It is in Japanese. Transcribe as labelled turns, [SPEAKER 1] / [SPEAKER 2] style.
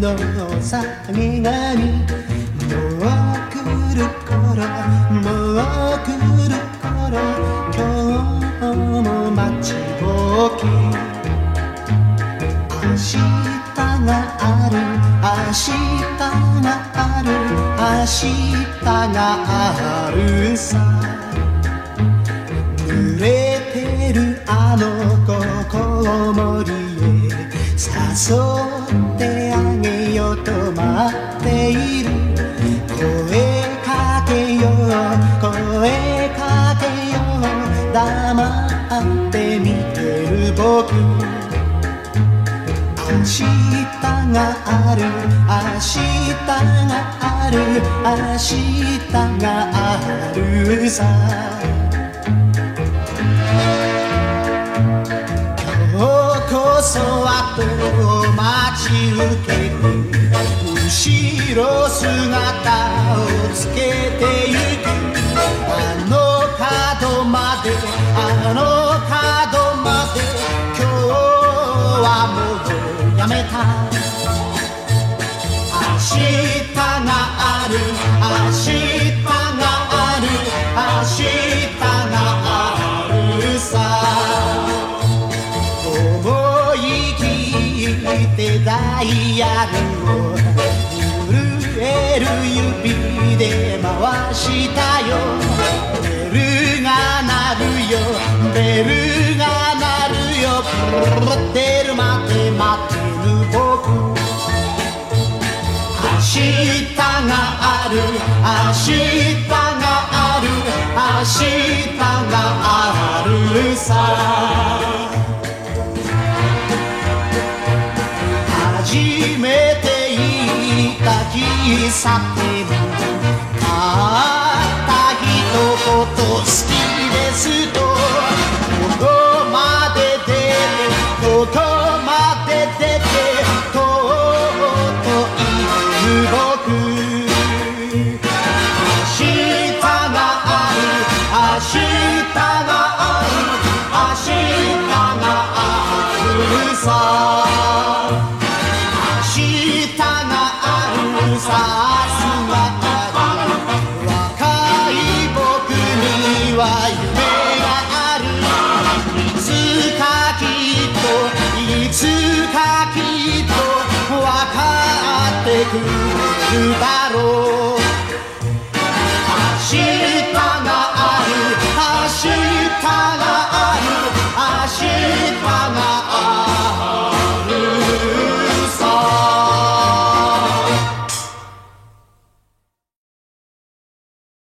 [SPEAKER 1] の下げがみもう来る頃もう来る頃今日も待ちぼうけ明日がある明日がある明日があるさ濡れてるあの子こもりへ誘ってあげようと待っている声かけよう声かけよう黙って見てる僕明日がある明日がある明日があるさ今日こそ後を待ち受けて後ろ姿をつけてゆくあの角まであの角まで今日はもうやめた明日がある明日がある明日があるさ思い切ってダイヤルを震える指で回したよベルが鳴るよベルが鳴るよ出るまで待ってる僕明日がある明日がある明日があるさ初めて行った喫茶店たった一言好きですとここまで出てここまで出てとうと言う僕明日がある明日がある明日があるさ明日があるさ明日がある若い僕には夢があるいつかきっといつかきっと分かってくるだろう